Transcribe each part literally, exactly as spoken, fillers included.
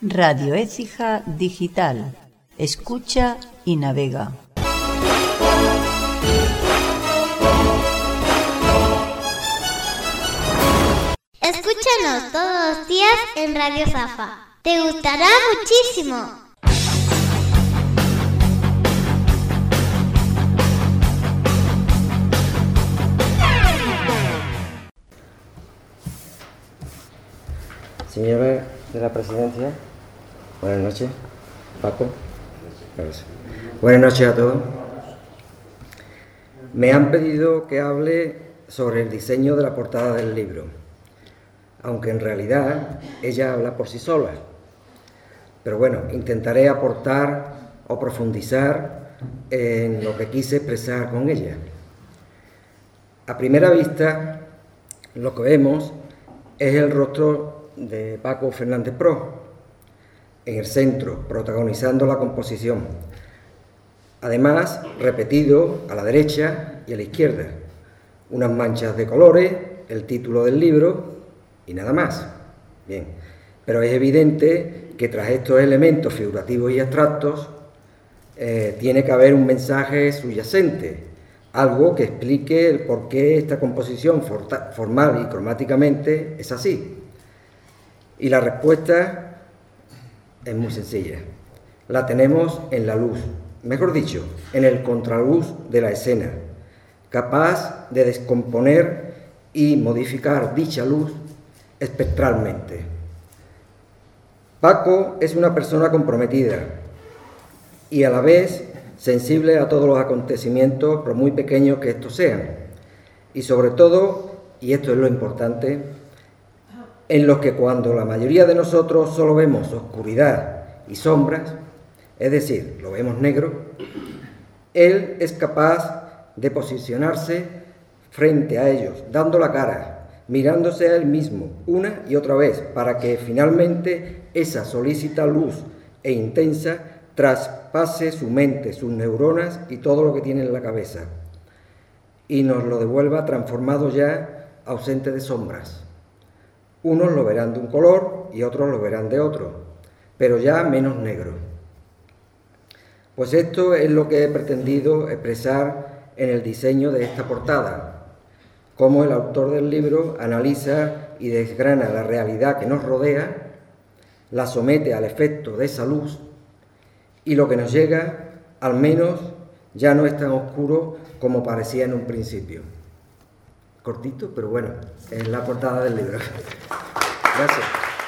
Radio Écija Digital. Escucha y navega. Escúchanos todos los días en Radio Zafa. Te gustará muchísimo. Señora de la Presidencia, buenas noches. Paco, gracias. Buenas noches a todos. Me han pedido que hable sobre el diseño de la portada del libro, aunque en realidad ella habla por sí sola. Pero bueno, intentaré aportar o profundizar en lo que quise expresar con ella. A primera vista, lo que vemos es el rostro de Paco Fernández Pro, en el centro, protagonizando la composición. Además, repetido a la derecha y a la izquierda, unas manchas de colores, el título del libro y nada más. Bien, pero es evidente que tras estos elementos figurativos y abstractos eh, tiene que haber un mensaje subyacente, algo que explique el por qué esta composición formal y cromáticamente es así. Y la respuesta es muy sencilla. La tenemos en la luz, mejor dicho, en el contraluz de la escena, capaz de descomponer y modificar dicha luz espectralmente. Paco es una persona comprometida y a la vez sensible a todos los acontecimientos, por muy pequeños que estos sean, y sobre todo, y esto es lo importante, en los que cuando la mayoría de nosotros solo vemos oscuridad y sombras, es decir, lo vemos negro, él es capaz de posicionarse frente a ellos, dando la cara, mirándose a él mismo una y otra vez, para que finalmente esa solícita luz e intensa traspase su mente, sus neuronas y todo lo que tiene en la cabeza, y nos lo devuelva transformado ya, ausente de sombras. Unos lo verán de un color y otros lo verán de otro, pero ya menos negro. Pues esto es lo que he pretendido expresar en el diseño de esta portada, cómo el autor del libro analiza y desgrana la realidad que nos rodea, la somete al efecto de esa luz, y lo que nos llega, al menos, ya no es tan oscuro como parecía en un principio. Cortito, pero bueno, es la portada del libro. Gracias.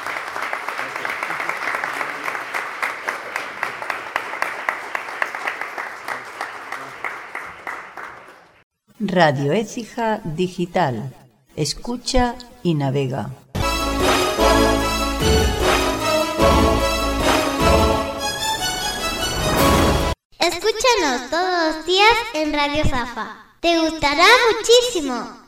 Radio Écija Digital. Escucha y navega. Escúchanos todos los días en Radio Zafa. Te gustará muchísimo.